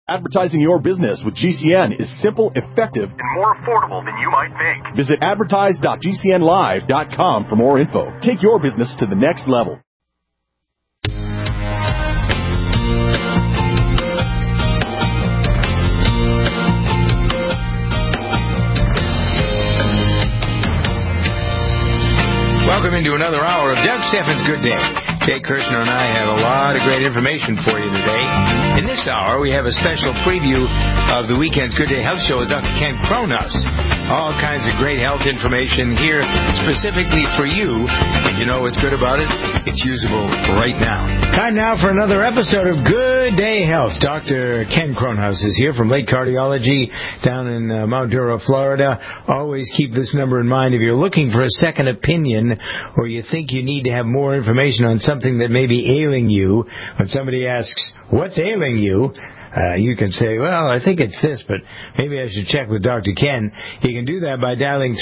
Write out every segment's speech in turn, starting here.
Advertising your business with GCN is simple, effective, and more affordable than you might think. Visit advertise.gcnlive.com for more info. Take your business to the next level. Welcome into another hour of Doug Steffens' Good Day. Jay Kirshner and I have a lot of great information for you today. In this hour, we have a special preview of the weekend's Good Day Health Show with Dr. Ken Cronhaus. All kinds of great health information here specifically for you. And you know what's good about it? It's usable right now. Time now for another episode of Good Day Health. Dr. Ken Cronhaus is here from Lake Cardiology down in Mount Dura, Florida. Always keep this number in mind if you're looking for a second opinion or you think you need to have more information on something that may be ailing you. When somebody asks, what's ailing you? You can say, well, I think it's this, but maybe I should check with Dr. Ken. You can do that by dialing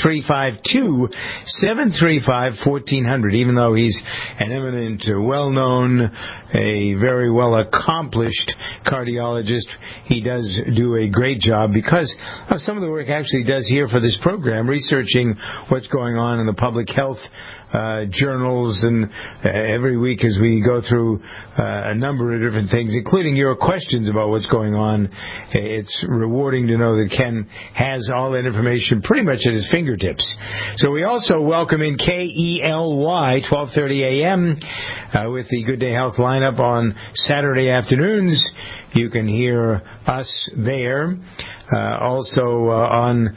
352-735-1400. Even though he's an eminent, well-known, a very well-accomplished cardiologist, he does do a great job because of some of the work actually does here for this program, researching what's going on in the public health journals, and every week as we go through a number of different things, including your questions about what's going on. It's rewarding to know that Ken has all that information pretty much at his fingertips. So we also welcome in KELY 12:30 a.m. With the Good Day Health lineup on Saturday afternoons. You can hear us there. Also on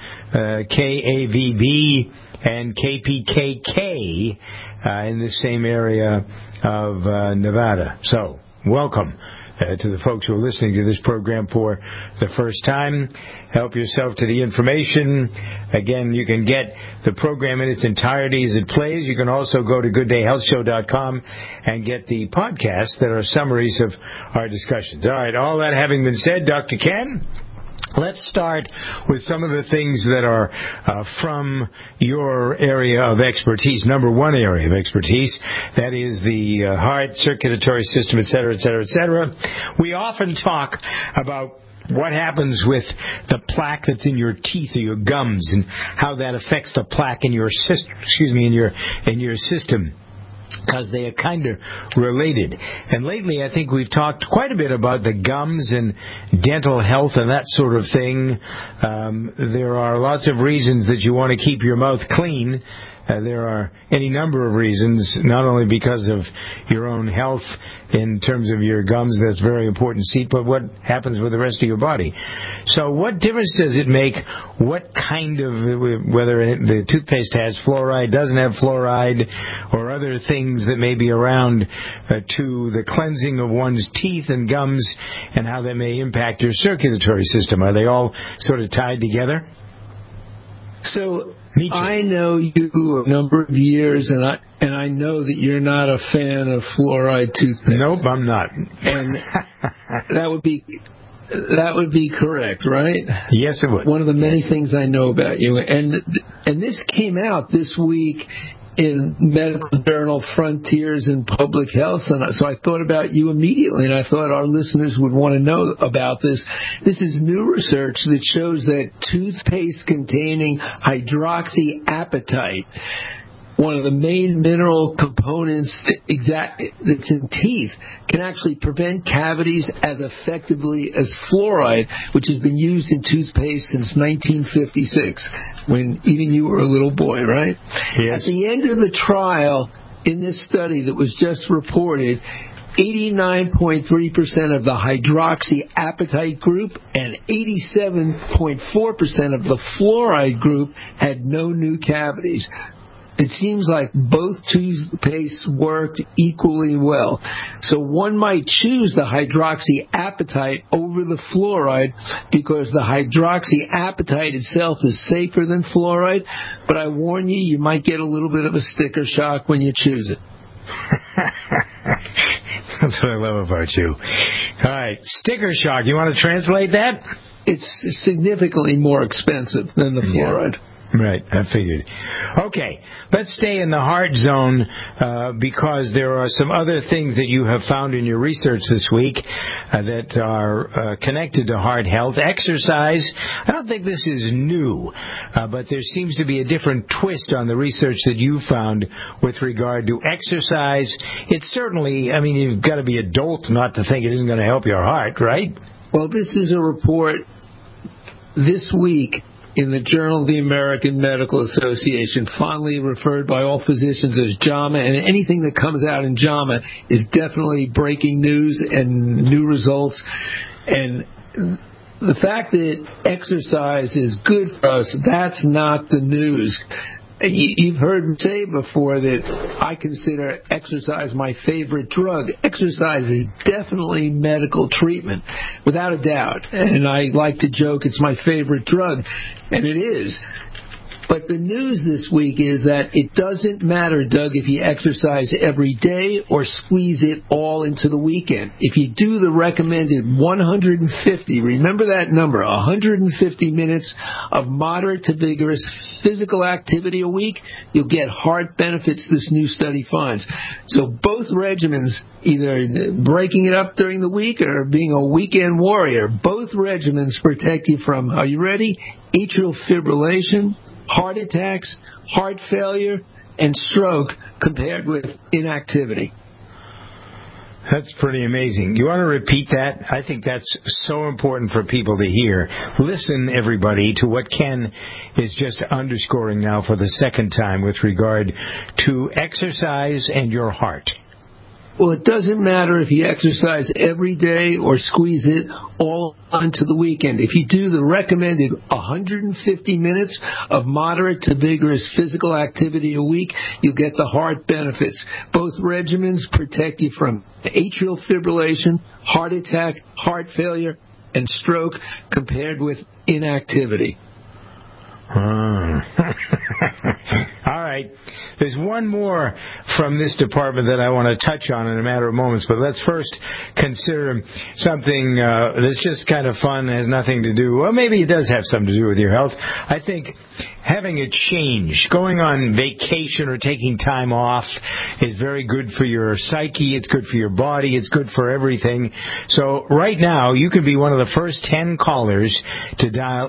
KAVB and KPKK in the same area of Nevada. So, welcome to the folks who are listening to this program for the first time. Help yourself to the information. Again, you can get the program in its entirety as it plays. You can also go to gooddayhealthshow.com and get the podcasts that are summaries of our discussions. All right, all that having been said, Dr. Ken, let's start with some of the things that are from your area of expertise. Number one area of expertise, that is the heart, circulatory system, et cetera, et cetera, et cetera. We often talk about what happens with the plaque that's in your teeth or your gums and how that affects the plaque in your system, in your system, because they are kind of related. And lately, I think we've talked quite a bit about the gums and dental health and that sort of thing. There are lots of reasons that you want to keep your mouth clean. There are any number of reasons, not only because of your own health in terms of your gums, that's very important, but what happens with the rest of your body. So what difference does it make what kind of, whether the toothpaste has fluoride, doesn't have fluoride, or other things that may be around to the cleansing of one's teeth and gums, and how that may impact your circulatory system? Are they all sort of tied together? So I know you a number of years, and I know that you're not a fan of fluoride toothpaste. Nope, I'm not. And that would be correct, right? Yes, it would. One of the many things I know about you, and this came out this week in medical journal Frontiers in Public Health, and so I thought about you immediately, and I thought our listeners would want to know about this. This is new research that shows that toothpaste containing hydroxyapatite, one of the main mineral components that's in teeth, can actually prevent cavities as effectively as fluoride, which has been used in toothpaste since 1956, when even you were a little boy, right? Yes. At the end of the trial, in this study that was just reported, 89.3% of the hydroxyapatite group and 87.4% of the fluoride group had no new cavities. It seems like both toothpastes worked equally well. So one might choose the hydroxyapatite over the fluoride because the hydroxyapatite itself is safer than fluoride, but I warn you, you might get a little bit of a sticker shock when you choose it. That's what I love about you. All right, sticker shock. You want to translate that? It's significantly more expensive than the fluoride. Right, I figured. Okay, let's stay in the heart zone because there are some other things that you have found in your research this week that are connected to heart health. Exercise, I don't think this is new, but there seems to be a different twist on the research that you found with regard to exercise. It's certainly, I mean, you've got to be a dolt not to think it isn't going to help your heart, right? Well, this is a report this week in the Journal of the American Medical Association, fondly referred by all physicians as JAMA, and anything that comes out in JAMA is definitely breaking news and new results. And the fact that exercise is good for us, that's not the news. You've heard me say before that I consider exercise my favorite drug. Exercise is definitely medical treatment, without a doubt. And I like to joke it's my favorite drug, and it is. But the news this week is that it doesn't matter, Doug, if you exercise every day or squeeze it all into the weekend. If you do the recommended 150, remember that number, 150 minutes of moderate to vigorous physical activity a week, you'll get heart benefits, this new study finds. So both regimens, either breaking it up during the week or being a weekend warrior, both regimens protect you from, are you ready? Atrial fibrillation, heart attacks, heart failure, and stroke compared with inactivity. That's pretty amazing. You want to repeat that? I think that's so important for people to hear. Listen, everybody, to what Ken is just underscoring now for the second time with regard to exercise and your heart. Well, it doesn't matter if you exercise every day or squeeze it all into the weekend. If you do the recommended 150 minutes of moderate to vigorous physical activity a week, you'll get the heart benefits. Both regimens protect you from atrial fibrillation, heart attack, heart failure, and stroke compared with inactivity. All right. There's one more from this department that I want to touch on in a matter of moments, but let's first consider something that's just kind of fun, has nothing to do, well, maybe it does have something to do with your health. I think having a change, going on vacation or taking time off is very good for your psyche, it's good for your body, it's good for everything. So right now, you can be one of the first 10 callers to dial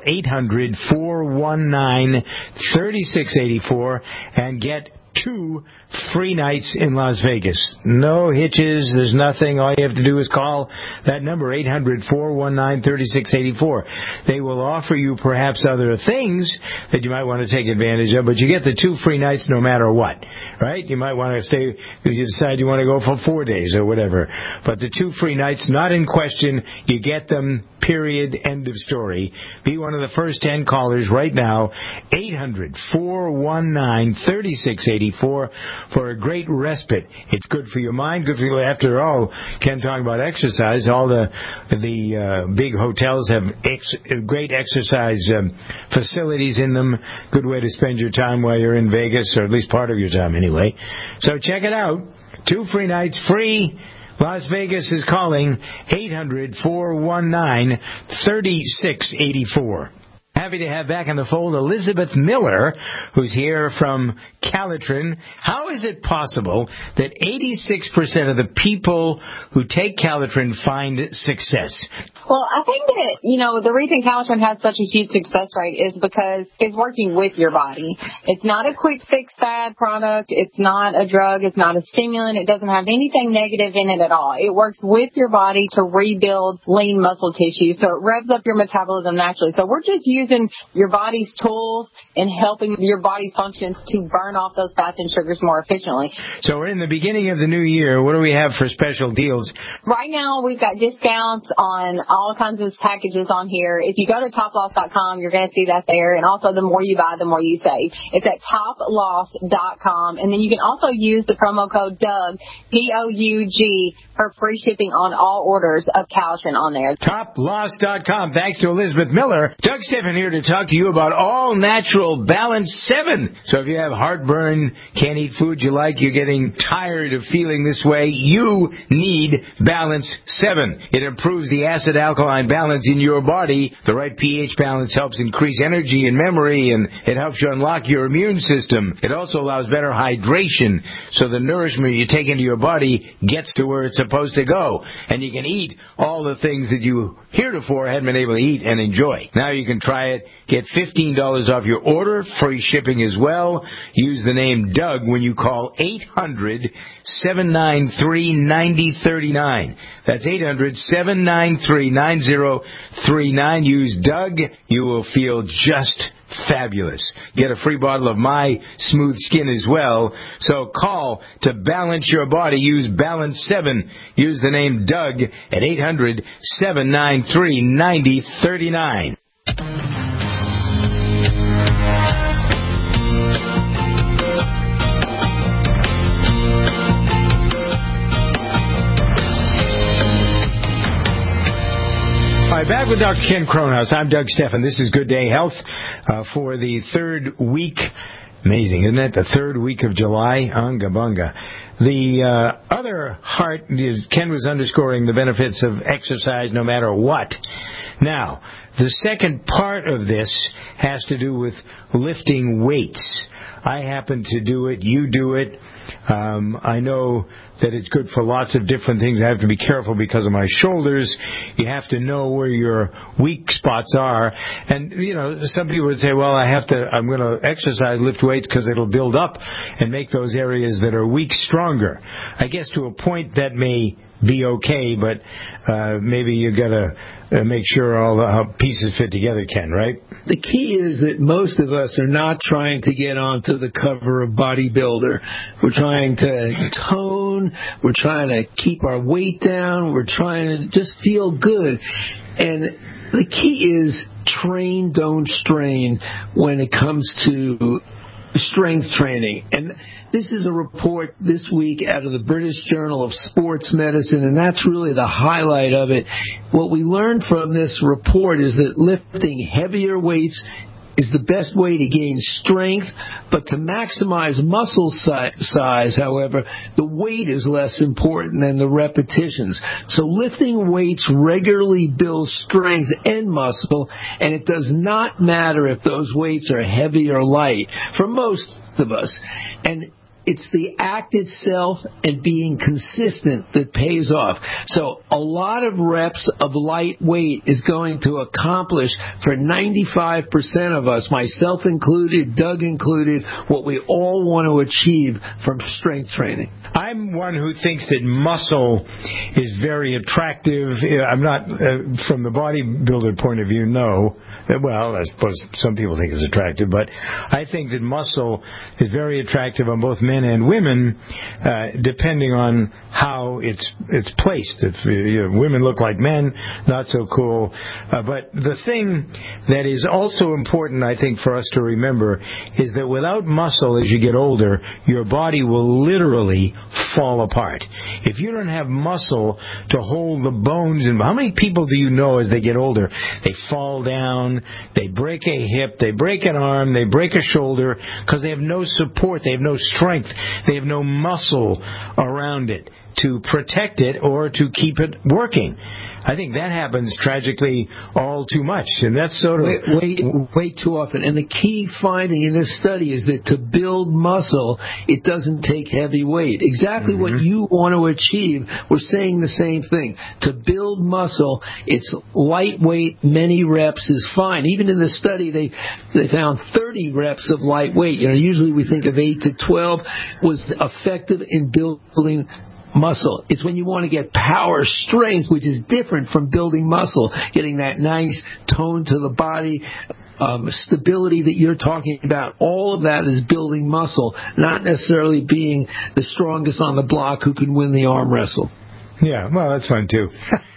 800-419-3684 and get 2 free nights in Las Vegas. No hitches, there's nothing. All you have to do is call that number, 800-419-3684. They will offer you perhaps other things that you might want to take advantage of, but you get the 2 free nights no matter what, right? You might want to stay, if you decide you want to go for 4 days or whatever. But the 2 free nights, not in question. You get them, period, end of story. Be one of the first 10 callers right now, 800-419-3684. For a great respite. It's good for your mind, good for you. After all, Ken talking about exercise, all the big hotels have great exercise facilities in them. Good way to spend your time while you're in Vegas, or at least part of your time anyway. So check it out. 2 free nights, free. Las Vegas is calling 800-419-3684. Happy to have back in the fold Elizabeth Miller, who's here from Calitrin. How is it possible that 86% of the people who take Calitrin find success? Well, I think that, the reason Calitrin has such a huge success rate is because it's working with your body. It's not a quick fix fad product. It's not a drug. It's not a stimulant. It doesn't have anything negative in it at all. It works with your body to rebuild lean muscle tissue, so it revs up your metabolism naturally. So we're just using your body's tools and helping your body's functions to burn off those fats and sugars more efficiently. So we're in the beginning of the new year. What do we have for special deals? Right now, we've got discounts on all kinds of packages on here. If you go to toploss.com, you're going to see that there. And also, the more you buy, the more you save. It's at toploss.com. And then you can also use the promo code DOUG, DOUG, for free shipping on all orders of Calitrin on there. Toploss.com. Thanks to Elizabeth Miller. Doug Stephan here to talk to you about All Natural Balance 7. So if you have heartburn, can't eat food food you like, you're getting tired of feeling this way, you need Balance 7. It improves the acid-alkaline balance in your body. The right pH balance helps increase energy and memory, and it helps you unlock your immune system. It also allows better hydration, so the nourishment you take into your body gets to where it's supposed to go. And you can eat all the things that you heretofore hadn't been able to eat and enjoy. Now you can try it. Get $15 off your order, free shipping as well. Use the name Doug when you call 800-793-9039. That's 800-793-9039. Use Doug. You will feel just fabulous. Get a free bottle of My Smooth Skin as well. So call to balance your body. Use Balance 7. Use the name Doug at 800-793-9039. All right, back with Dr. Ken Kronhaus. I'm Doug Stephan. This is Good Day Health for the third week. Amazing, isn't it? The third week of July. Unga bunga. The other heart, Ken was underscoring the benefits of exercise no matter what. Now, the second part of this has to do with lifting weights. I happen to do it. You do it. I know that it's good for lots of different things. I have to be careful because of my shoulders. You have to know where your weak spots are. And, you know, some people would say, well, I'm going to exercise, lift weights because it'll build up and make those areas that are weak stronger. I guess to a point that may be okay, but maybe you got to make sure all the pieces fit together, Ken, right? The key is that most of us are not trying to get onto the cover of Bodybuilder. We're trying to tone. We're trying to keep our weight down. We're trying to just feel good. And the key is train, don't strain when it comes to strength training. And this is a report this week out of the British Journal of Sports Medicine, and that's really the highlight of it. What we learned from this report is that lifting heavier weights is the best way to gain strength, but to maximize muscle size, however, the weight is less important than the repetitions. So lifting weights regularly builds strength and muscle, and it does not matter if those weights are heavy or light for most of us. And it's the act itself and being consistent that pays off. So a lot of reps of light weight is going to accomplish for 95% of us, myself included, Doug included, what we all want to achieve from strength training. I'm one who thinks that muscle is very attractive. I'm not, from the bodybuilder point of view, no. Well, I suppose some people think it's attractive, but I think that muscle is very attractive on both men and women, depending on how it's placed. If women look like men, not so cool. But the thing that is also important, I think, for us to remember is that without muscle as you get older, your body will literally fall apart. If you don't have muscle to hold the bones, and how many people do you know as they get older, they fall down, they break a hip, they break an arm, they break a shoulder because they have no support, they have no strength, they have no muscle around it to protect it or to keep it working. I think that happens tragically all too much, and that's sort of way too often. And the key finding in this study is that to build muscle, it doesn't take heavy weight. Exactly what you want to achieve, we're saying the same thing. To build muscle, it's lightweight, many reps is fine. Even in the study, they found 30 reps of light weight. You know, usually we think of 8 to 12 was effective in building muscle. It's when you want to get power, strength, which is different from building muscle, getting that nice tone to the body, stability that you're talking about. All of that is building muscle, not necessarily being the strongest on the block who can win the arm wrestle. Yeah, well, that's fun too.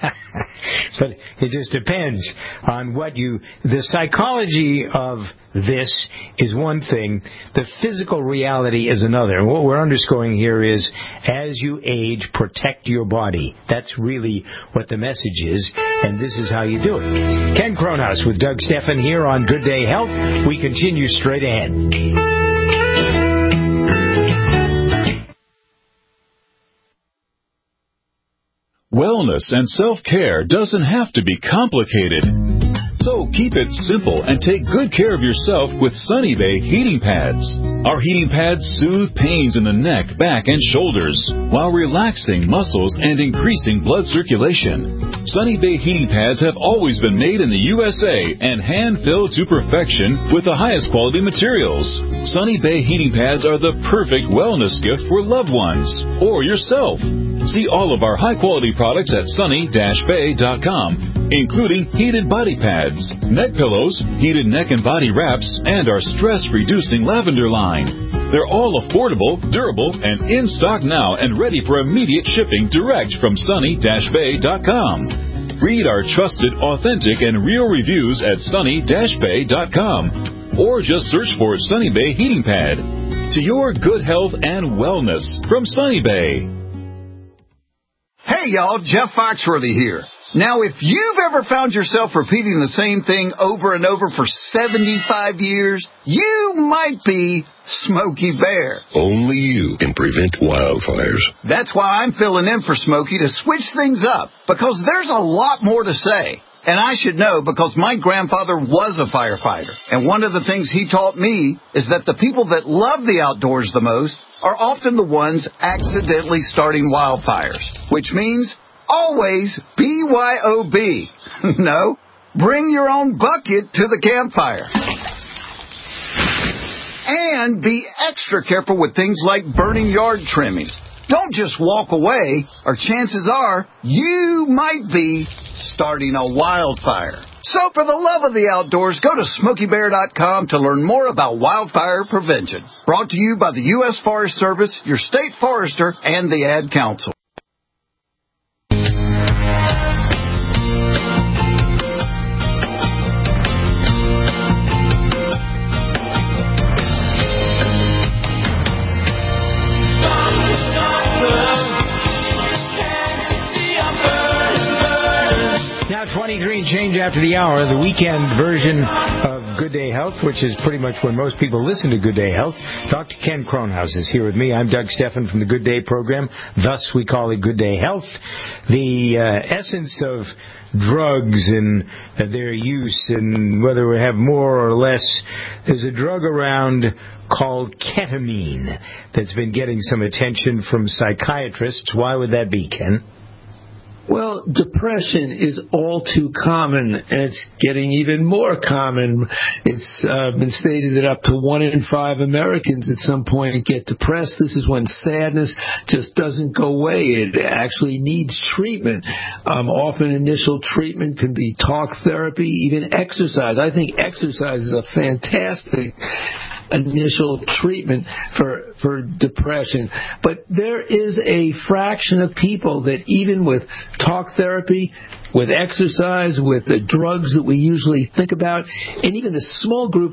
But it just depends on what the psychology of this is one thing, the physical reality is another. And what we're underscoring here is, as you age, protect your body. That's really what the message is, and this is how you do it. Ken Kronhaus with Doug Stephan here on Good Day Health. We continue straight ahead. Wellness and self-care doesn't have to be complicated. So keep it simple and take good care of yourself with Sunny Bay heating pads. Our heating pads soothe pains in the neck, back, and shoulders while relaxing muscles and increasing blood circulation. Sunny Bay heating pads have always been made in the USA and hand-filled to perfection with the highest quality materials. Sunny Bay heating pads are the perfect wellness gift for loved ones or yourself. See all of our high-quality products at sunny-bay.com, including heated body pads, neck pillows, heated neck and body wraps, and our stress-reducing lavender line. They're all affordable, durable, and in stock now and ready for immediate shipping direct from sunny-bay.com. Read our trusted, authentic, and real reviews at sunny-bay.com, or just search for Sunny Bay Heating Pad. To your good health and wellness from Sunny Bay. Hey, y'all, Jeff Foxworthy here. Now, if you've ever found yourself repeating the same thing over and over for 75 years, you might be Smokey Bear. Only you can prevent wildfires. That's why I'm filling in for Smokey to switch things up, because there's a lot more to say. And I should know because my grandfather was a firefighter. And one of the things he taught me is that the people that love the outdoors the most are often the ones accidentally starting wildfires, which means always BYOB. No, bring your own bucket to the campfire. And be extra careful with things like burning yard trimmings. Don't just walk away, or chances are you might be starting a wildfire. So for the love of the outdoors, go to SmokeyBear.com to learn more about wildfire prevention. Brought to you by the U.S. Forest Service, your state forester, and the Ad Council. Now 23 and change after the hour, the weekend version of Good Day Health, which is pretty much when most people listen to Good Day Health. Dr. Ken Kronhaus is here with me. I'm Doug Steffen from the Good Day program. Thus, we call it Good Day Health. The essence of drugs and their use and whether we have more or less. There's a drug around called ketamine that's been getting some attention from psychiatrists. Why would that be, Ken? Well, depression is all too common, and it's getting even more common. It's been stated that up to 1 in 5 Americans at some point get depressed. This is when sadness just doesn't go away. It actually needs treatment. Often initial treatment can be talk therapy, even exercise. I think exercise is a fantastic initial treatment for depression. But there is a fraction of people that even with talk therapy, with exercise, with the drugs that we usually think about, and even the small group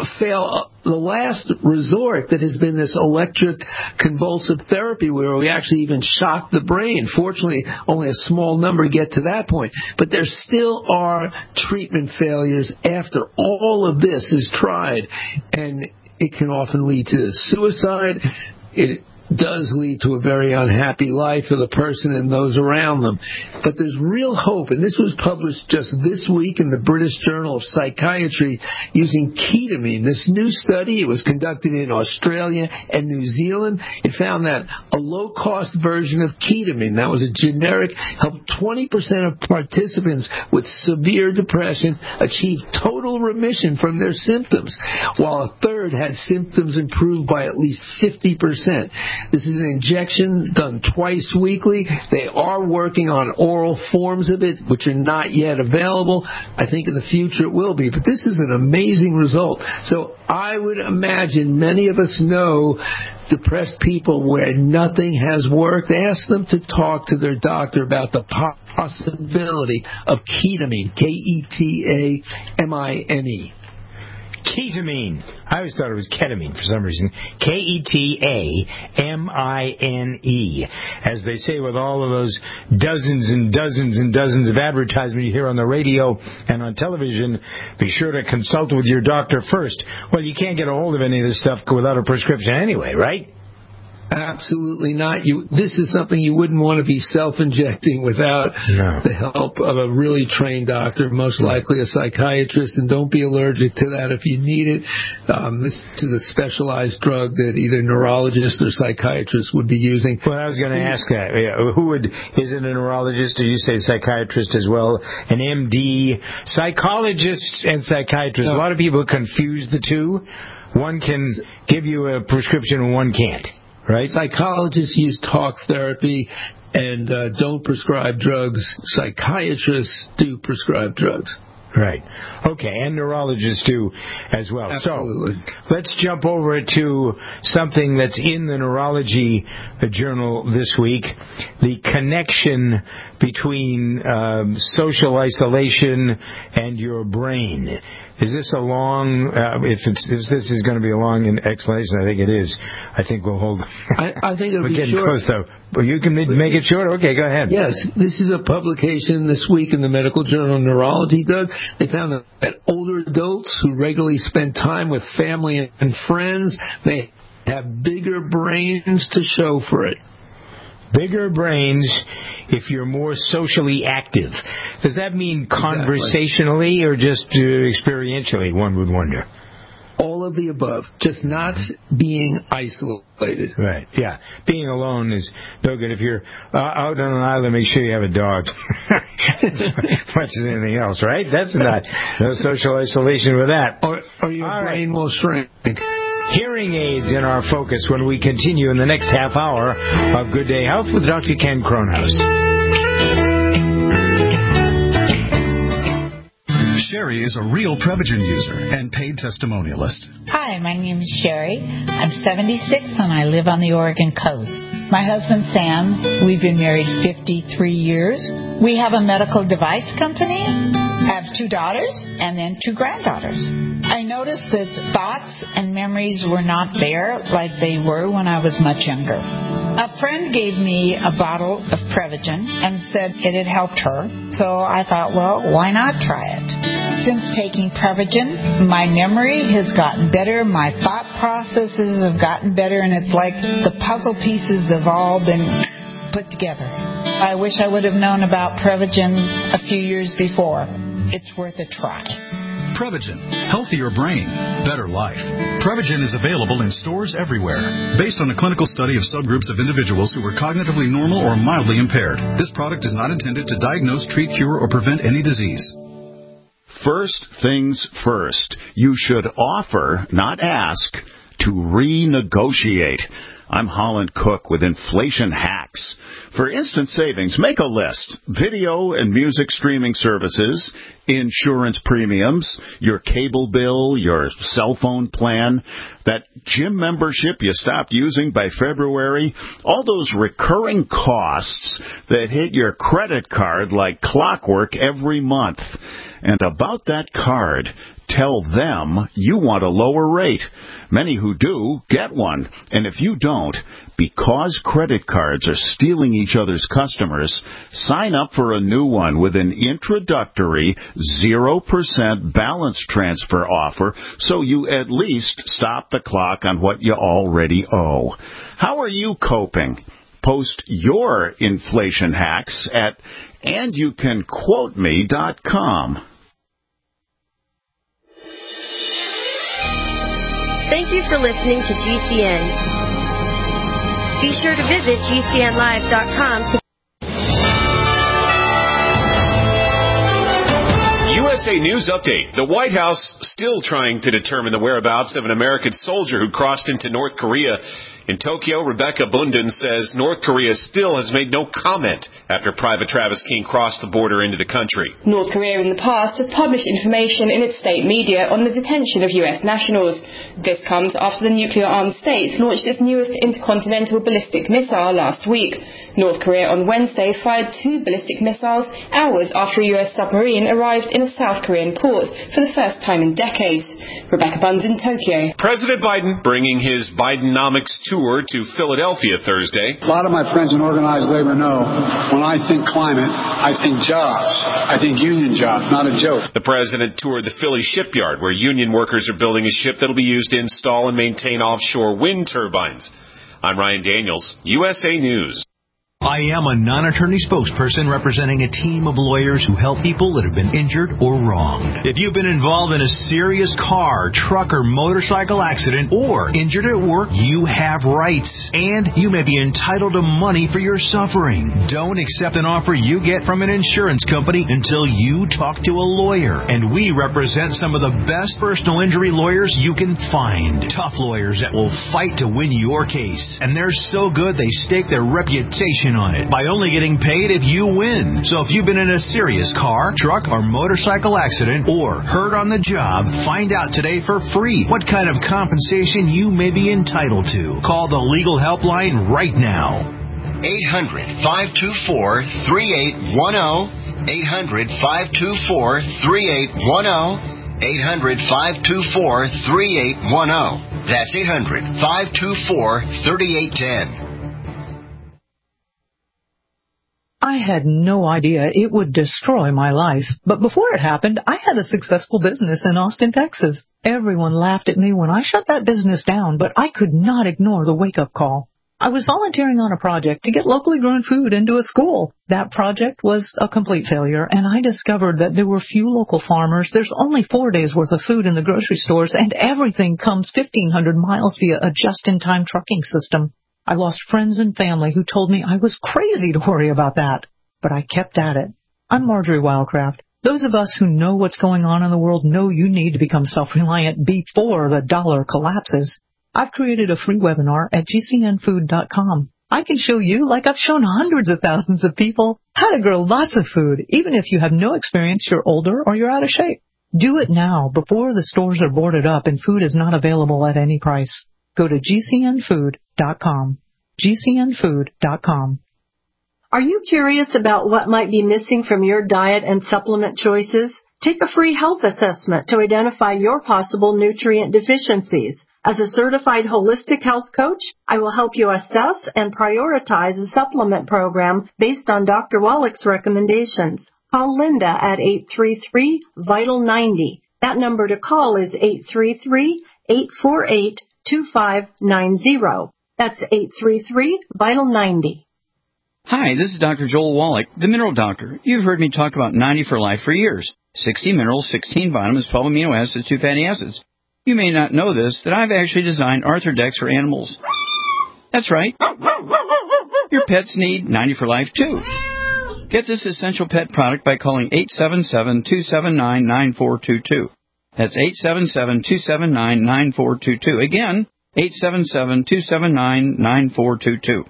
fail the last resort that has been this electric convulsive therapy where we actually even shock the brain. Fortunately, only a small number get to that point. But there still are treatment failures after all of this is tried. And it can often lead to suicide. It does lead to a very unhappy life for the person and those around them. But there's real hope, and this was published just this week in the British Journal of Psychiatry using ketamine. This new study, it was conducted in Australia and New Zealand. It found that a low-cost version of ketamine, that was a generic, helped 20% of participants with severe depression achieve total remission from their symptoms, while a third had symptoms improved by at least 50%. This is an injection done twice weekly. They are working on oral forms of it, which are not yet available. I think in the future it will be. But this is an amazing result. So I would imagine many of us know depressed people where nothing has worked. Ask them to talk to their doctor about the possibility of ketamine, Ketamine. Ketamine. I always thought it was ketamine for some reason. Ketamine. As they say with all of those dozens and dozens and dozens of advertisements you hear on the radio and on television, be sure to consult with your doctor first. Well, you can't get a hold of any of this stuff without a prescription anyway, right? Absolutely not. This is something you wouldn't want to be self-injecting without the help of a really trained doctor, most likely a psychiatrist, and don't be allergic to that if you need it. This is a specialized drug that either neurologists or psychiatrists would be using. Well, I was going to ask that. Is it a neurologist, or you say psychiatrist as well? An MD, psychologists and psychiatrists. A lot of people confuse the two. One can give you a prescription and one can't. Right? Psychologists use talk therapy and don't prescribe drugs. Psychiatrists do prescribe drugs. Right. Okay, and neurologists do as well. Absolutely. So let's jump over to something that's in the neurology journal this week, the connection between social isolation and your brain. Is this a long, if this is going to be a long explanation, I think it is. I think we'll hold. I think it'll We're be getting short. close, though. Well, you can make it short? Okay, go ahead. Yes, this is a publication this week in the Medical Journal of Neurology, Doug. They found that older adults who regularly spend time with family and friends, they have bigger brains to show for it. Bigger brains if you're more socially active. Does that mean conversationally or just experientially, one would wonder? All of the above, just not being isolated. Right, yeah. Being alone is no good. If you're out on an island, make sure you have a dog. As much as anything else, right? That's not no social isolation with that. Or your brain will shrink. Hearing aids in our focus when we continue in the next half hour of Good Day Health with Dr. Ken Kronhaus. Sherry is a real Prevagen user and paid testimonialist. Hi, my name is Sherry. I'm 76 and I live on the Oregon coast. My husband, Sam, we've been married 53 years. We have a medical device company. I have 2 daughters and then 2 granddaughters. I noticed that thoughts and memories were not there like they were when I was much younger. A friend gave me a bottle of Prevagen and said it had helped her, so I thought, well, why not try it? Since taking Prevagen, my memory has gotten better, my thought processes have gotten better, and it's like the puzzle pieces have all been put together. I wish I would have known about Prevagen a few years before. It's worth a try. Prevagen. Healthier brain. Better life. Prevagen is available in stores everywhere. Based on a clinical study of subgroups of individuals who were cognitively normal or mildly impaired. This product is not intended to diagnose, treat, cure, or prevent any disease. First things first. You should offer, not ask, to renegotiate. I'm Holland Cook with Inflation Hacks. For instant savings, make a list. Video and music streaming services, insurance premiums, your cable bill, your cell phone plan, that gym membership you stopped using by February, all those recurring costs that hit your credit card like clockwork every month. And about that card, tell them you want a lower rate. Many who do get one. And if you don't, because credit cards are stealing each other's customers, sign up for a new one with an introductory 0% balance transfer offer so you at least stop the clock on what you already owe. How are you coping? Post your inflation hacks at andyoucanquoteme.com. Thank you for listening to GCN. Be sure to visit GCNlive.com to USA News Update. The White House still trying to determine the whereabouts of an American soldier who crossed into North Korea. In Tokyo, Rebecca Bunden says North Korea still has made no comment after Private Travis King crossed the border into the country. North Korea in the past has published information in its state media on the detention of U.S. nationals. This comes after the nuclear-armed state launched its newest intercontinental ballistic missile last week. North Korea on Wednesday fired 2 ballistic missiles hours after a U.S. submarine arrived in a South Korean port for the first time in decades. Rebecca Bunden, Tokyo. President Biden bringing his Bidenomics tour to Philadelphia Thursday. A lot of my friends in organized labor know when I think climate, I think jobs. I think union jobs, not a joke. The president toured the Philly shipyard where union workers are building a ship that will be used to install and maintain offshore wind turbines. I'm Ryan Daniels, USA News. I am a non-attorney spokesperson representing a team of lawyers who help people that have been injured or wronged. If you've been involved in a serious car, truck, or motorcycle accident or injured at work, you have rights, and you may be entitled to money for your suffering. Don't accept an offer you get from an insurance company until you talk to a lawyer, and we represent some of the best personal injury lawyers you can find. Tough lawyers that will fight to win your case, and they're so good they stake their reputation on it by only getting paid if you win. So if you've been in a serious car, truck, or motorcycle accident or hurt on the job, find out today for free what kind of compensation you may be entitled to. Call the legal helpline right now. 800-524-3810. 800-524-3810. 800-524-3810. That's 800-524-3810. I had no idea it would destroy my life. But before it happened, I had a successful business in Austin, Texas. Everyone laughed at me when I shut that business down, but I could not ignore the wake-up call. I was volunteering on a project to get locally grown food into a school. That project was a complete failure, and I discovered that there were few local farmers. There's only 4 days' worth of food in the grocery stores, and everything comes 1,500 miles via a just-in-time trucking system. I lost friends and family who told me I was crazy to worry about that, but I kept at it. I'm Marjorie Wildcraft. Those of us who know what's going on in the world know you need to become self-reliant before the dollar collapses. I've created a free webinar at gcnfood.com. I can show you, like I've shown hundreds of thousands of people, how to grow lots of food, even if you have no experience, you're older, or you're out of shape. Do it now, before the stores are boarded up and food is not available at any price. Go to gcnfood.com. gcnfood.com. Are you curious about what might be missing from your diet and supplement choices? Take a free health assessment to identify your possible nutrient deficiencies. As a certified holistic health coach, I will help you assess and prioritize a supplement program based on Dr. Wallach's recommendations. Call Linda at 833-VITAL-90. That number to call is 833-848-2590. That's 833-VITAL-90. Hi, this is Dr. Joel Wallach, the Mineral Doctor. You've heard me talk about 90 for Life for years. 60 minerals, 16 vitamins, 12 amino acids, 2 fatty acids. You may not know this, that I've actually designed Arthrodex for animals. That's right. Your pets need 90 for Life, too. Get this essential pet product by calling 877-279-9422. That's 877-279-9422. Again, 877-279-9422.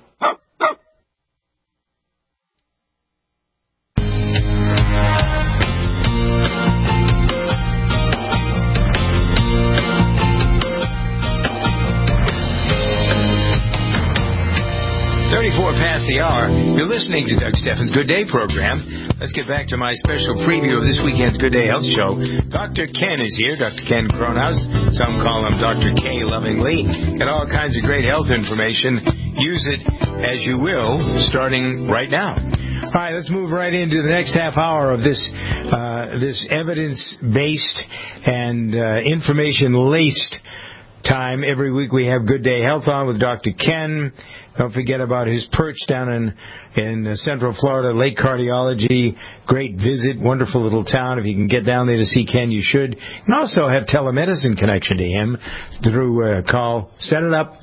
34 past the hour. You're listening to Doug Steffens' Good Day program. Let's get back to my special preview of this weekend's Good Day Health Show. Dr. Ken is here, Dr. Ken Kronhaus. Some call him Dr. K lovingly. Got all kinds of great health information. Use it as you will, starting right now. All right, let's move right into the next half hour of this evidence-based and information-laced time. Every week we have Good Day Health on with Dr. Ken. Don't forget about his perch down in Central Florida, Lake Cardiology. Great visit, wonderful little town. If you can get down there to see Ken, you should. And also have telemedicine connection to him through a call. Set it up,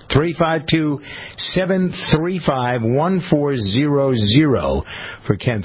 352-735-1400 for Ken,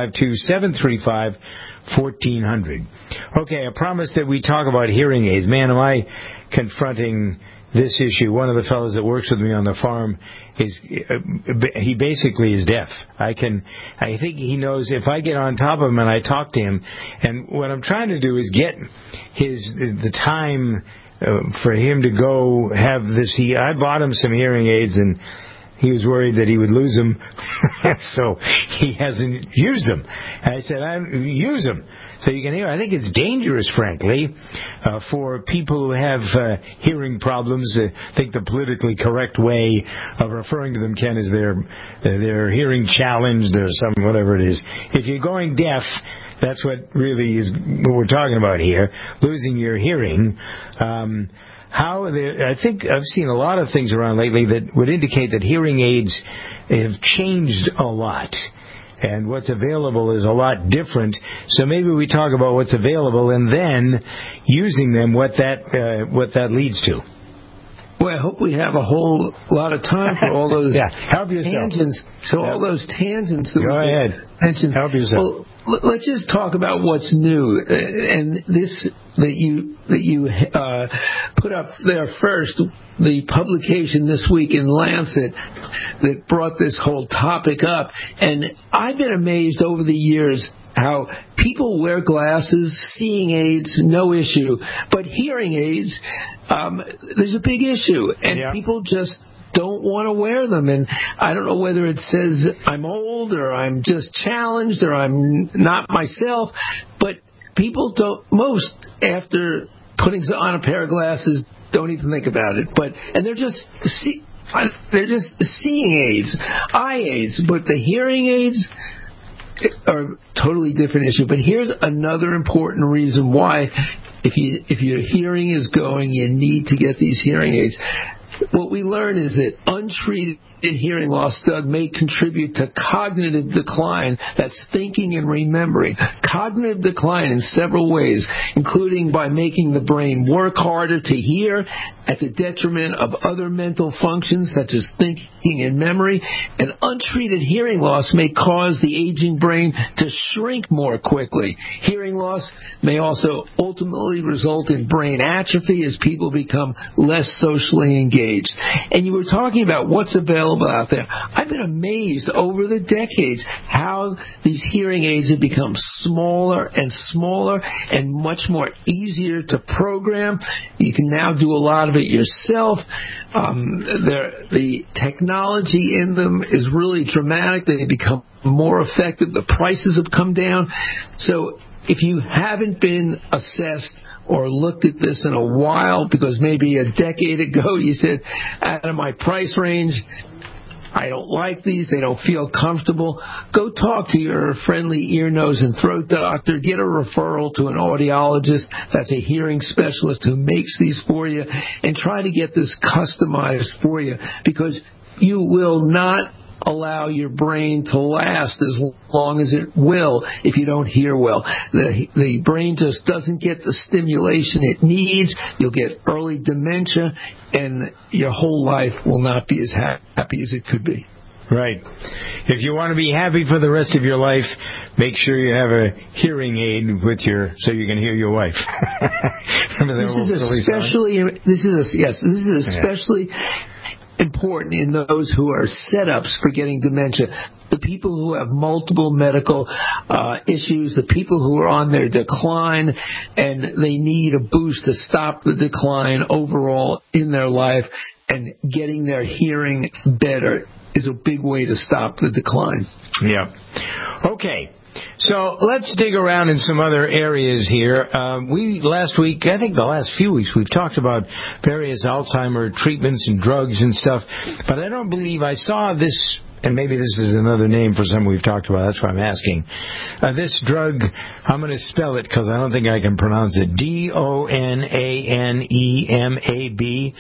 352-735-1400. Okay, I promised that we talk about hearing aids. Man, am I confronting this issue. One of the fellows that works with me on the farm he basically is deaf. I think he knows if I get on top of him and I talk to him, and what I'm trying to do is get the time for him to go have this. I bought him some hearing aids, and he was worried that he would lose them, so he hasn't used them. And I said, use them so you can hear. I think it's dangerous, frankly, for people who have hearing problems. I think the politically correct way of referring to them, Ken, is they're hearing challenged or something, whatever it is. If you're going deaf, that's what really is what we're talking about here, losing your hearing. I think I've seen a lot of things around lately that would indicate that hearing aids have changed a lot. And what's available is a lot different. So maybe we talk about what's available and then using them, what that leads to. Well, I hope we have a whole lot of time for all those help yourself. tangents. So all those tangents that Go ahead. mentioned. Help yourself. Well, let's just talk about what's new. And this that you put up there first, the publication this week in Lancet that brought this whole topic up. And I've been amazed over the years how people wear glasses, seeing aids, no issue. But hearing aids, there's a big issue. And people just don't want to wear them. And I don't know whether it says I'm old or I'm just challenged or I'm not myself. But people most, after putting on a pair of glasses, don't even think about it. And they're just seeing aids, eye aids. But the hearing aids are a totally different issue. But here's another important reason why, if your hearing is going, you need to get these hearing aids. What we learn is that untreated hearing loss, Doug, may contribute to cognitive decline. That's thinking and remembering. Cognitive decline in several ways, including by making the brain work harder to hear at the detriment of other mental functions such as thinking and memory. And untreated hearing loss may cause the aging brain to shrink more quickly. Hearing loss may also ultimately result in brain atrophy as people become less socially engaged. And you were talking about what's available out there. I've been amazed over the decades how these hearing aids have become smaller and smaller and much more easier to program. You can now do a lot of it yourself. The technology in them is really dramatic. They become more effective. The prices have come down. So if you haven't been assessed or looked at this in a while, because maybe a decade ago you said, out of my price range, I don't like these, they don't feel comfortable, go talk to your friendly ear, nose, and throat doctor. Get a referral to an audiologist, that's a hearing specialist who makes these for you, and try to get this customized for you, because you will not allow your brain to last as long as it will if you don't hear well. The brain just doesn't get the stimulation it needs. You'll get early dementia, and your whole life will not be as happy as it could be. Right. If you want to be happy for the rest of your life, make sure you have a hearing aid so you can hear your wife. This is especially important in those who are setups for getting dementia. The people who have multiple medical issues, the people who are on their decline, and they need a boost to stop the decline overall in their life, and getting their hearing better is a big way to stop the decline. Yeah. Okay. So let's dig around in some other areas here. Last week, I think the last few weeks, we've talked about various Alzheimer treatments and drugs and stuff, but I don't believe I saw this, and maybe this is another name for something we've talked about, that's why I'm asking. This drug, I'm going to spell it because I don't think I can pronounce it, DONANEMAB,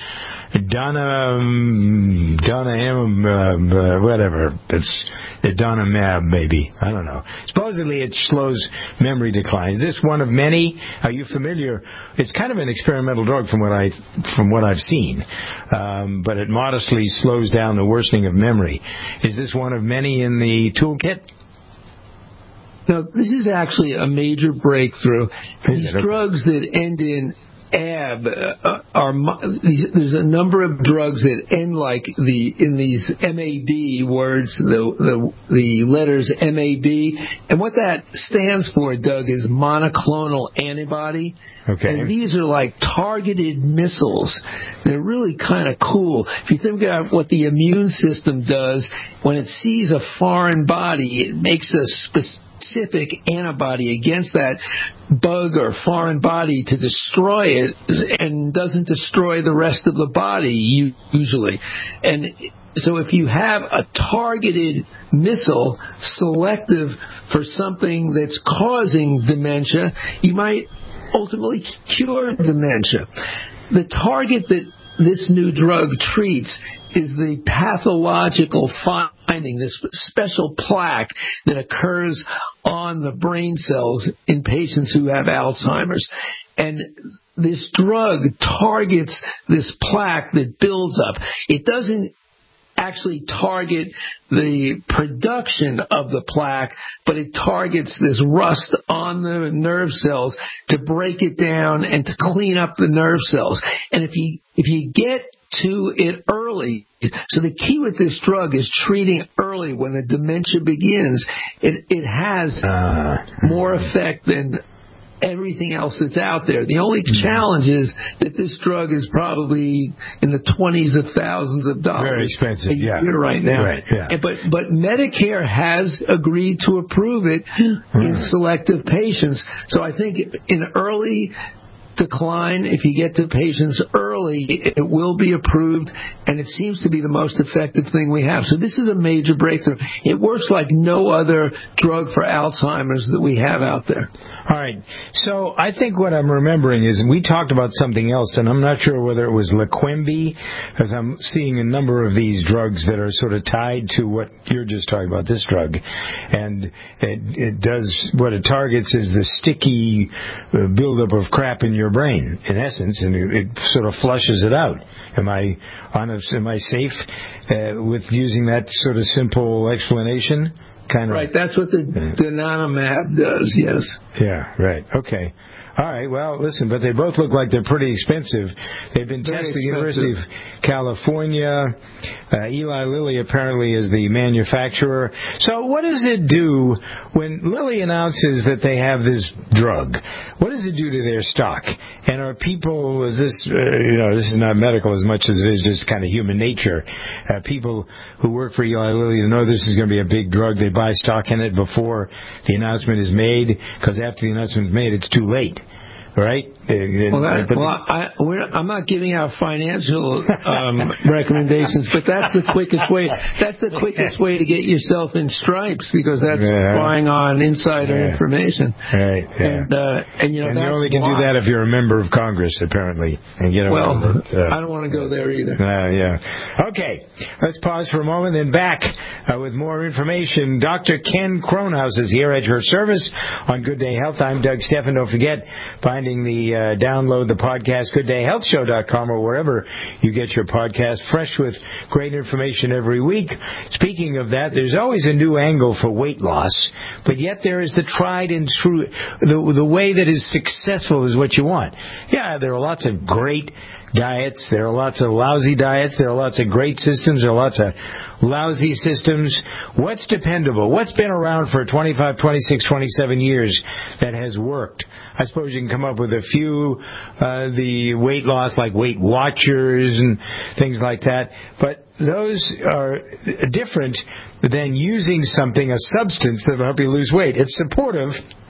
whatever, it's Donemab maybe, I don't know. Supposedly it slows memory decline. Is this one of many? Are you familiar? It's kind of an experimental drug from what I've seen, but it modestly slows down the worsening of memory. Is this one of many in the toolkit? No, this is actually a major breakthrough. These drugs that end in AB there's a number of drugs that end in these MAB words, the letters MAB, and what that stands for, Doug, is monoclonal antibody. Okay. And these are like targeted missiles. They're really kind of cool. If you think about what the immune system does, when it sees a foreign body, it makes a specific antibody against that bug or foreign body to destroy it, and doesn't destroy the rest of the body usually. And so if you have a targeted missile selective for something that's causing dementia, you might ultimately cure dementia. the target that this new drug treats is the pathological finding, this special plaque that occurs on the brain cells in patients who have Alzheimer's. And this drug targets this plaque that builds up. It doesn't actually target the production of the plaque, but it targets this rust on the nerve cells to break it down and to clean up the nerve cells. And if you get to it early, so the key with this drug is treating early when the dementia begins. It has more effect than everything else that's out there. The only challenge is that this drug is probably in the 20s of thousands of dollars. Very expensive, a year right now. Right, yeah. But Medicare has agreed to approve it in selective patients. So I think in early decline, if you get to patients early, it will be approved, and it seems to be the most effective thing we have. So this is a major breakthrough. It works like no other drug for Alzheimer's that we have out there. All right. So I think what I'm remembering is we talked about something else, and I'm not sure whether it was Leqembi, because I'm seeing a number of these drugs that are sort of tied to what you're just talking about, this drug. And it does, what it targets is the sticky buildup of crap in your brain, in essence, and it sort of flushes it out. Am I safe with using that sort of simple explanation? Right, that's what the donanemab does, yes. Yeah, right, okay. All right, well, listen, but they both look like they're pretty expensive. They've been tested at the University of California. Eli Lilly apparently is the manufacturer. So what does it do when Lilly announces that they have this drug? What does it do to their stock? And are people, is this, this is not medical as much as it is just kind of human nature. People who work for Eli Lilly know this is going to be a big drug. They buy stock in it before the announcement is made, because after the announcement is made, it's too late. Right? I'm not giving out financial recommendations, but that's the quickest way. That's the quickest way to get yourself in stripes, because that's relying on insider information. Right. Yeah. And you only can do that if you're a member of Congress, apparently. And get around it. I don't want to go there either. Yeah. Okay. Let's pause for a moment, then back with more information. Dr. Ken Kronhaus is here at your service on Good Day Health. I'm Doug Steffen. Don't forget, download the podcast, gooddayhealthshow.com, or wherever you get your podcast, fresh with great information every week. Speaking of that, there's always a new angle for weight loss, but yet there is the tried and true, the way that is successful is what you want. Yeah, there are lots of great diets. There are lots of lousy diets. There are lots of great systems. There are lots of lousy systems. What's dependable? What's been around for 25, 26, 27 years that has worked? I suppose you can come up with a few, the weight loss, like Weight Watchers and things like that. But those are different than using something, a substance that will help you lose weight. It's supportive,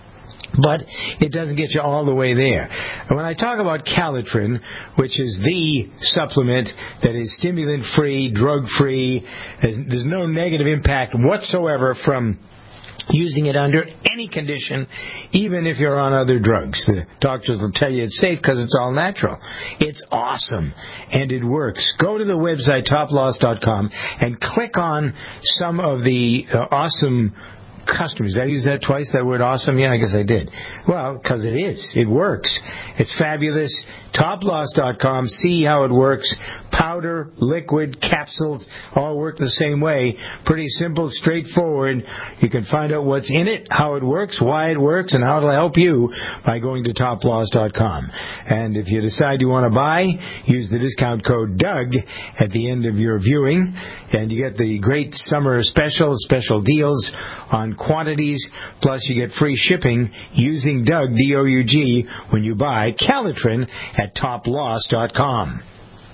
but it doesn't get you all the way there. And when I talk about Calitrin, which is the supplement that is stimulant-free, drug-free, there's no negative impact whatsoever from using it under any condition, even if you're on other drugs. The doctors will tell you it's safe because it's all natural. It's awesome, and it works. Go to the website, toploss.com, and click on some of the awesome customers. Did I use that twice, that word awesome? Yeah, I guess I did. Well, because it is. It works. It's fabulous. Toploss.com. See how it works. Powder, liquid, capsules, all work the same way. Pretty simple, straightforward. You can find out what's in it, how it works, why it works, and how it'll help you by going to toploss.com. And if you decide you want to buy, use the discount code Doug at the end of your viewing, and you get the great summer special deals on quantities, plus you get free shipping using Doug, D-O-U-G, when you buy Calitrin at toploss.com.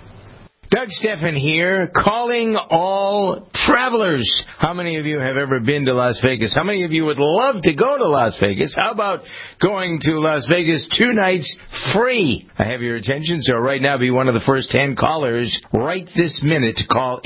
Doug Steffen here, calling all travelers. How many of you have ever been to Las Vegas? How many of you would love to go to Las Vegas? How about going to Las Vegas 2 nights free? I have your attention, so right now be one of the first 10 callers right this minute to call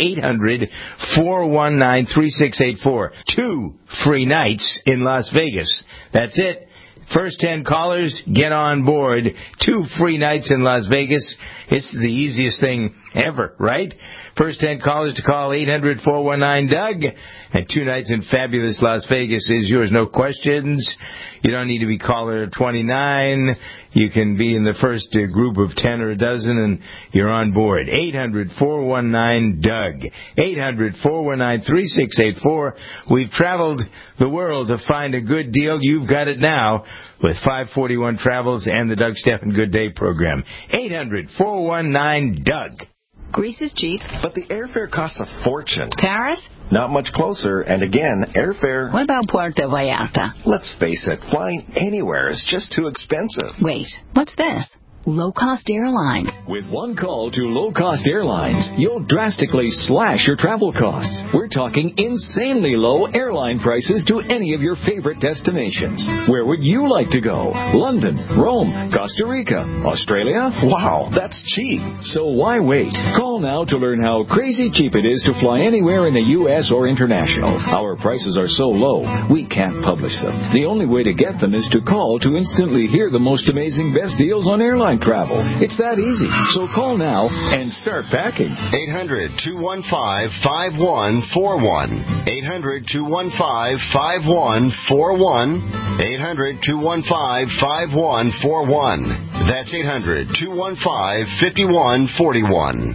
800-419-3684. 2 free nights in Las Vegas. That's it. First 10 callers get on board. 2 free nights in Las Vegas. It's the easiest thing ever, right? First 10 callers to call 800-419-DOUG. And 2 nights in fabulous Las Vegas is yours, no questions. You don't need to be caller 29. You can be in the first group of 10 or a dozen, and you're on board. 800-419-DOUG. 800-419-3684. We've traveled the world to find a good deal. You've got it now with 541 Travels and the Doug Stephan Good Day program. 800-419-DOUG. Greece is cheap. But the airfare costs a fortune. Paris? Not much closer, and again, airfare... What about Puerto Vallarta? Let's face it, flying anywhere is just too expensive. Wait, what's this? Low-cost airlines. With one call to low-cost airlines, you'll drastically slash your travel costs. We're talking insanely low airline prices to any of your favorite destinations. Where would you like to go? London, Rome, Costa Rica, Australia? Wow, that's cheap. So why wait? Call now to learn how crazy cheap it is to fly anywhere in the U.S. or international. Our prices are so low, we can't publish them. The only way to get them is to call to instantly hear the most amazing best deals on airline travel. It's that easy. So call now and start packing. 800-215-5141. 800-215-5141. 800-215-5141. That's 800-215-5141.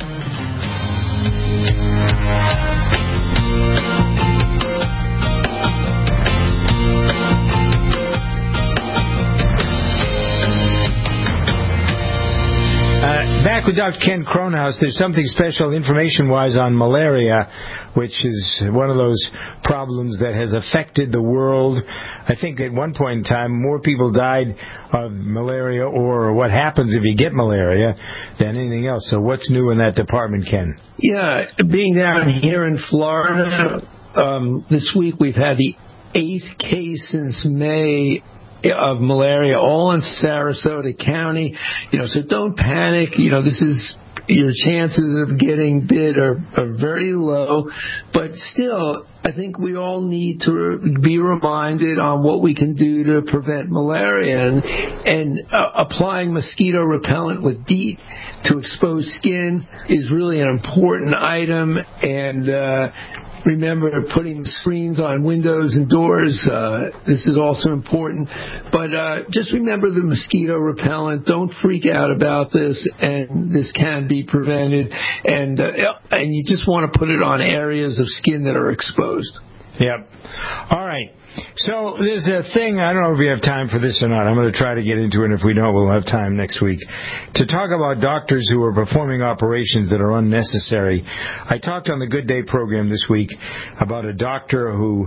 Back with Dr. Ken Kronhaus, there's something special information-wise on malaria, which is one of those problems that has affected the world. I think at one point in time, more people died of malaria or what happens if you get malaria than anything else. So what's new in that department, Ken? Yeah, being down here in Florida, this week we've had the 8th case since May of malaria, all in Sarasota County. So don't panic. This is, your chances of getting bit are very low, but still, I think we all need to be reminded on what we can do to prevent malaria, and applying mosquito repellent with DEET to exposed skin is really an important item, and remember putting screens on windows and doors. This is also important. But just remember the mosquito repellent. Don't freak out about this, and this can be prevented. And you just want to put it on areas of skin that are exposed. Yep. All right. So there's a thing, I don't know if we have time for this or not. I'm going to try to get into it, and if we don't, we'll have time next week. To talk about doctors who are performing operations that are unnecessary. I talked on the Good Day program this week about a doctor who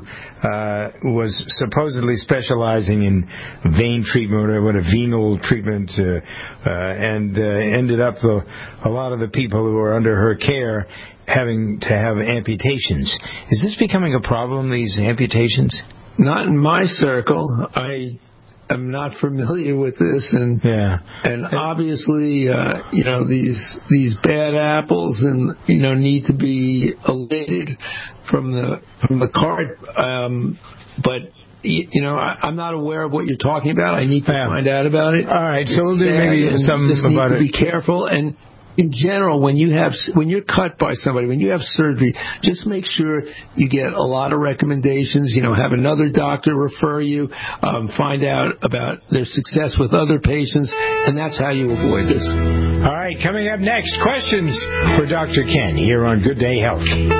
was supposedly specializing in vein treatment, or a venal treatment, and ended up, a lot of the people who are under her care having to have amputations. Is this becoming a problem, these amputations? Not in my circle. I am not familiar with this, and obviously, these bad apples, and need to be eliminated from the cart. But I'm not aware of what you're talking about. I need to find out about it. All right, so we'll do maybe something about it. Be careful. And in general, when you're cut by somebody, when you have surgery, just make sure you get a lot of recommendations. Have another doctor refer you, find out about their success with other patients, and that's how you avoid this. All right, coming up next, questions for Dr. Ken here on Good Day Health.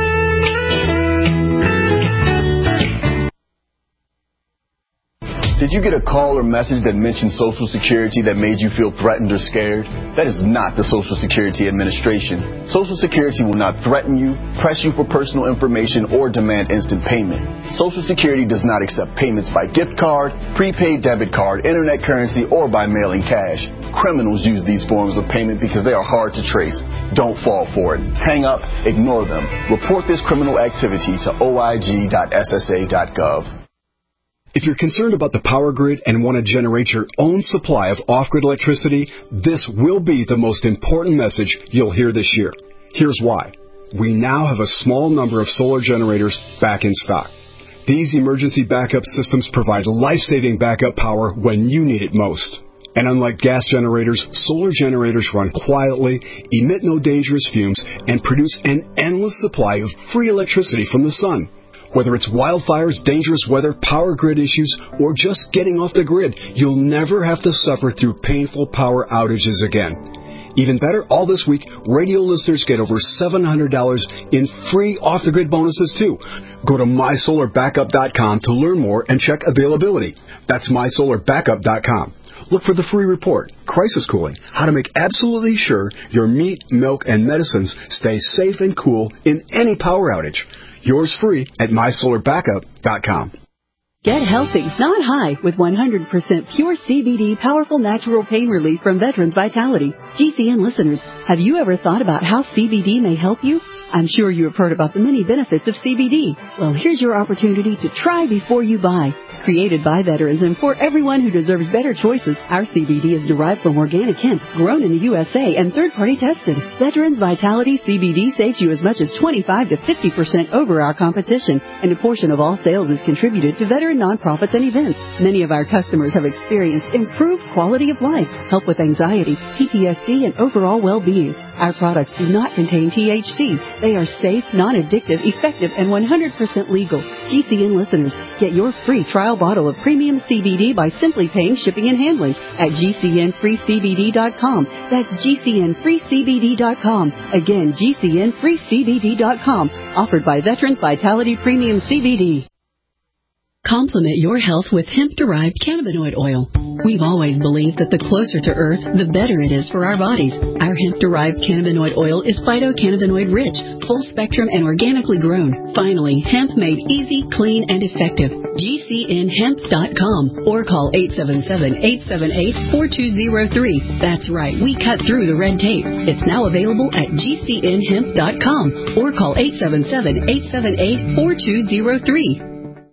Did you get a call or message that mentioned Social Security that made you feel threatened or scared? That is not the Social Security Administration. Social Security will not threaten you, press you for personal information, or demand instant payment. Social Security does not accept payments by gift card, prepaid debit card, internet currency, or by mailing cash. Criminals use these forms of payment because they are hard to trace. Don't fall for it. Hang up, ignore them. Report this criminal activity to oig.ssa.gov. If you're concerned about the power grid and want to generate your own supply of off-grid electricity, this will be the most important message you'll hear this year. Here's why. We now have a small number of solar generators back in stock. These emergency backup systems provide life-saving backup power when you need it most. And unlike gas generators, solar generators run quietly, emit no dangerous fumes, and produce an endless supply of free electricity from the sun. Whether it's wildfires, dangerous weather, power grid issues, or just getting off the grid, you'll never have to suffer through painful power outages again. Even better, all this week, radio listeners get over $700 in free off-the-grid bonuses, too. Go to mysolarbackup.com to learn more and check availability. That's mysolarbackup.com. Look for the free report, Crisis Cooling, how to make absolutely sure your meat, milk, and medicines stay safe and cool in any power outage. Yours free at mysolarbackup.com. Get healthy, not high, with 100% pure CBD powerful natural pain relief from Veterans Vitality. GCN listeners, have you ever thought about how CBD may help you? I'm sure you have heard about the many benefits of CBD. Well, here's your opportunity to try before you buy. Created by veterans and for everyone who deserves better choices, our CBD is derived from organic hemp, grown in the USA, and third-party tested. Veterans Vitality CBD saves you as much as 25 to 50% over our competition, and a portion of all sales is contributed to veteran nonprofits and events. Many of our customers have experienced improved quality of life, help with anxiety, PTSD, and overall well-being. Our products do not contain THC. They are safe, non-addictive, effective, and 100% legal. GCN listeners, get your free trial bottle of premium CBD by simply paying shipping and handling at GCNFreeCBD.com. That's GCNFreeCBD.com. Again, GCNFreeCBD.com. Offered by Veterans Vitality Premium CBD. Complement your health with hemp-derived cannabinoid oil. We've always believed that the closer to Earth, the better it is for our bodies. Our hemp-derived cannabinoid oil is phytocannabinoid-rich, full-spectrum, and organically grown. Finally, hemp made easy, clean, and effective. GCNHemp.com or call 877-878-4203. That's right, we cut through the red tape. It's now available at GCNHemp.com or call 877-878-4203.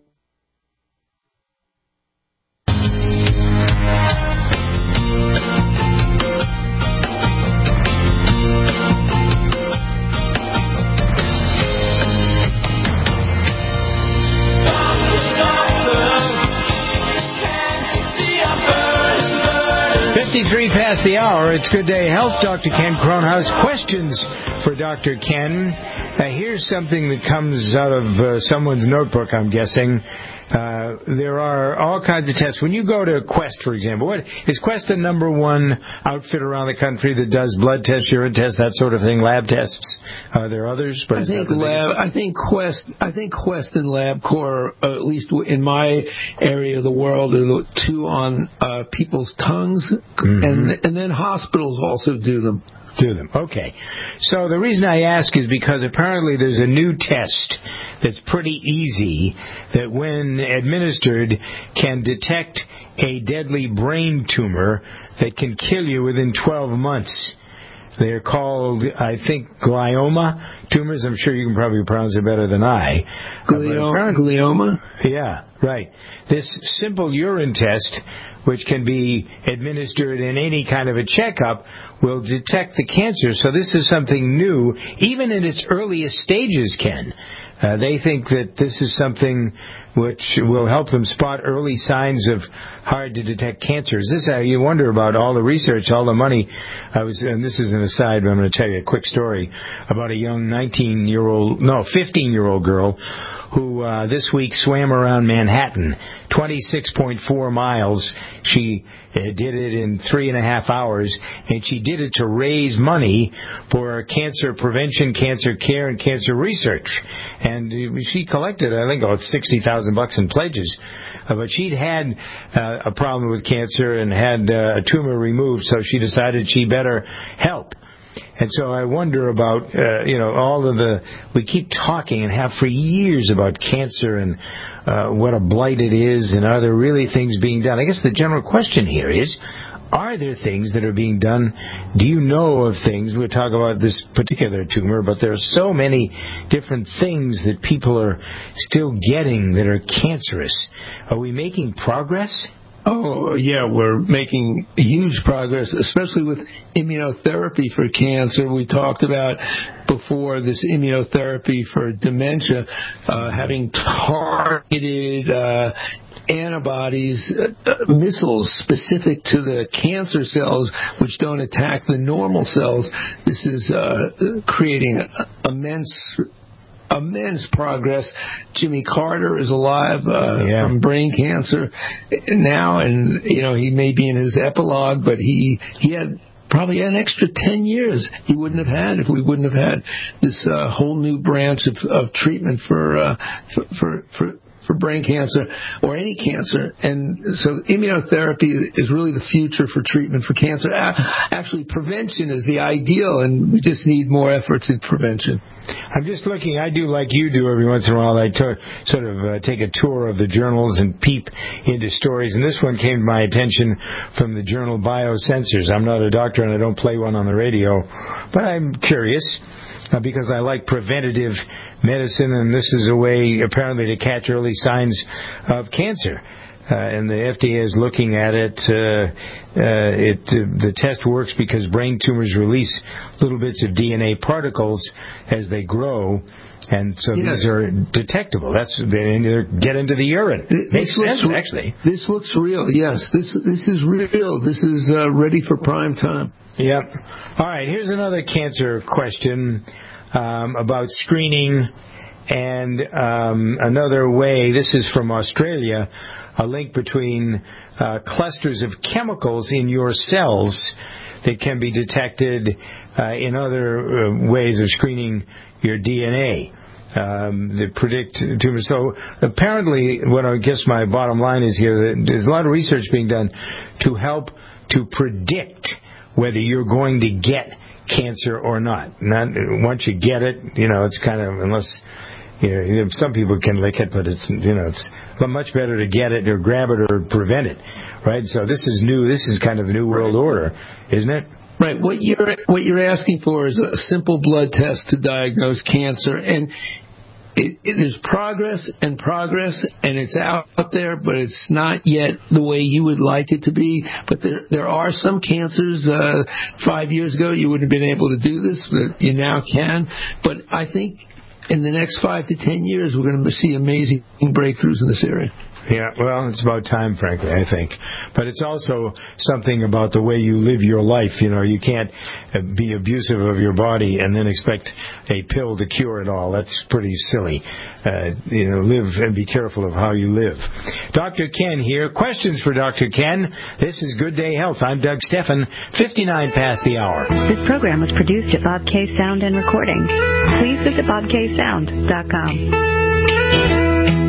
Past the hour. It's Good Day Health. Dr. Ken Kronhaus. Questions for Dr. Ken. Here's something that comes out of someone's notebook, I'm guessing. There are all kinds of tests. When you go to Quest, for example, is Quest the number one outfit around the country that does blood tests, urine tests, that sort of thing, lab tests? Are there others? But I think Quest and LabCorp, at least in my area of the world, are the two on people's tongues, and then hospitals also do them. Okay. So the reason I ask is because apparently there's a new test that's pretty easy that when administered can detect a deadly brain tumor that can kill you within 12 months. They're called, I think, glioma tumors. I'm sure you can probably pronounce it better than I. Glioma? Yeah, right. This simple urine test, which can be administered in any kind of a checkup, will detect the cancer. So this is something new, even in its earliest stages, Ken. They think that this is something which will help them spot early signs of hard-to-detect cancers. This you wonder about all the research, all the money. And this is an aside, but I'm going to tell you a quick story about a young 15-year-old girl who this week swam around Manhattan, 26.4 miles. She did it in 3.5 hours, and she did it to raise money for cancer prevention, cancer care, and cancer research. And she collected, I think, about $60,000 in pledges. But she'd had a problem with cancer and had a tumor removed, so she decided she better help. And so I wonder about, we keep talking and have for years about cancer and what a blight it is, and are there really things being done? I guess the general question here is, are there things that are being done? Do you know of things? We'll talk about this particular tumor, but there are so many different things that people are still getting that are cancerous. Are we making progress? Oh, yeah, we're making huge progress, especially with immunotherapy for cancer. We talked about before this immunotherapy for dementia, having targeted antibodies, missiles specific to the cancer cells, which don't attack the normal cells. This is creating immense progress. Jimmy Carter is alive from brain cancer now, and he may be in his epilogue, but he had probably an extra 10 years he wouldn't have had if we wouldn't have had this whole new branch of treatment for brain cancer or any cancer. And so immunotherapy is really the future for treatment for cancer. Actually, prevention is the ideal, and we just need more efforts in prevention. I'm just looking, I do like you do every once in a while, I sort of take a tour of the journals and peep into stories, and this one came to my attention from the journal Biosensors. I'm not a doctor and I don't play one on the radio, but I'm curious. Because I like preventative medicine, and this is a way apparently to catch early signs of cancer. And the FDA is looking at it. The test works because brain tumors release little bits of DNA particles as they grow, and so these are detectable. They get into the urine. Makes sense, actually. This looks real. Yes, this is real. This is ready for prime time. Yep. All right, here's another cancer question about screening and another way. This is from Australia, a link between clusters of chemicals in your cells that can be detected in other ways of screening your DNA. That predict tumors. So apparently, what I guess my bottom line is here, that there's a lot of research being done to help to predict whether you're going to get cancer or not. Once you get it, it's kind of, unless, some people can lick it, but it's much better to get it or grab it or prevent it, right? So this is new. This is kind of a new world order, isn't it? Right. What you're asking for is a simple blood test to diagnose cancer, and there's progress, and it's out there, but it's not yet the way you would like it to be. But there are some cancers. 5 years ago, you wouldn't have been able to do this, but you now can. But I think in the next 5 to 10 years, we're going to see amazing breakthroughs in this area. Yeah, well, it's about time, frankly, I think. But it's also something about the way you live your life. You can't be abusive of your body and then expect a pill to cure it all. That's pretty silly. Live and be careful of how you live. Dr. Ken here. Questions for Dr. Ken. This is Good Day Health. I'm Doug Steffen, 59 past the hour. This program was produced at Bob K Sound and Recording. Please visit bobksound.com.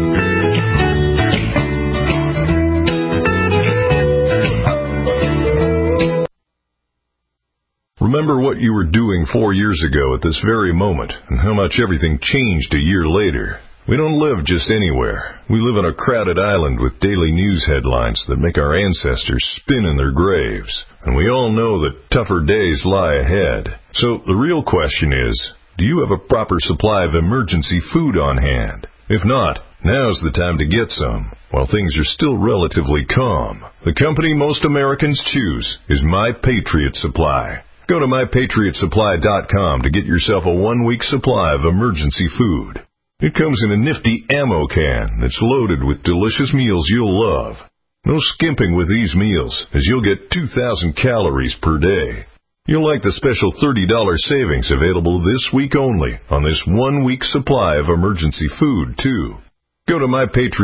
Remember what you were doing 4 years ago at this very moment, and how much everything changed a year later. We don't live just anywhere. We live on a crowded island with daily news headlines that make our ancestors spin in their graves. And we all know that tougher days lie ahead. So the real question is, do you have a proper supply of emergency food on hand? If not, now's the time to get some, while things are still relatively calm. The company most Americans choose is My Patriot Supply. Go to MyPatriotSupply.com to get yourself a 1-week supply of emergency food. It comes in a nifty ammo can that's loaded with delicious meals you'll love. No skimping with these meals, as you'll get 2,000 calories per day. You'll like the special $30 savings available this week only on this 1-week supply of emergency food, too. Go to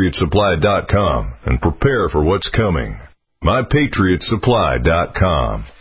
MyPatriotSupply.com and prepare for what's coming. MyPatriotSupply.com.